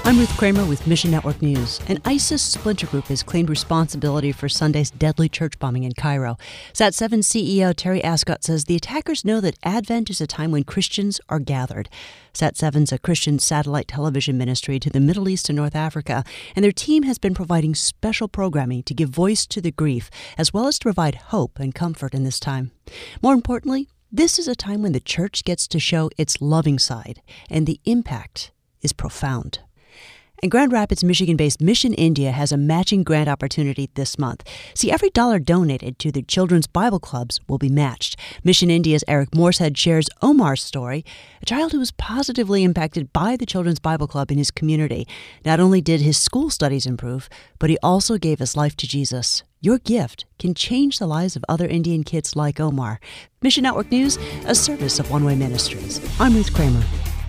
I'm Ruth Kramer with Mission Network News. An ISIS splinter group has claimed responsibility for Sunday's deadly church bombing in Cairo. Sat7 CEO Terry Ascott says the attackers know that Advent is a time when Christians are gathered. Sat7's a Christian satellite television ministry to the Middle East and North Africa, and their team has been providing special programming to give voice to the grief, as well as to provide hope and comfort in this time. More importantly, this is a time when the church gets to show its loving side, and the impact is profound. And Grand Rapids, Michigan-based Mission India has a matching grant opportunity this month. See, every dollar donated to the children's Bible clubs will be matched. Mission India's Eric Morshead shares Omar's story, a child who was positively impacted by the children's Bible club in his community. Not only did his school studies improve, but he also gave his life to Jesus. Your gift can change the lives of other Indian kids like Omar. Mission Network News, a service of One Way Ministries. I'm Ruth Kramer.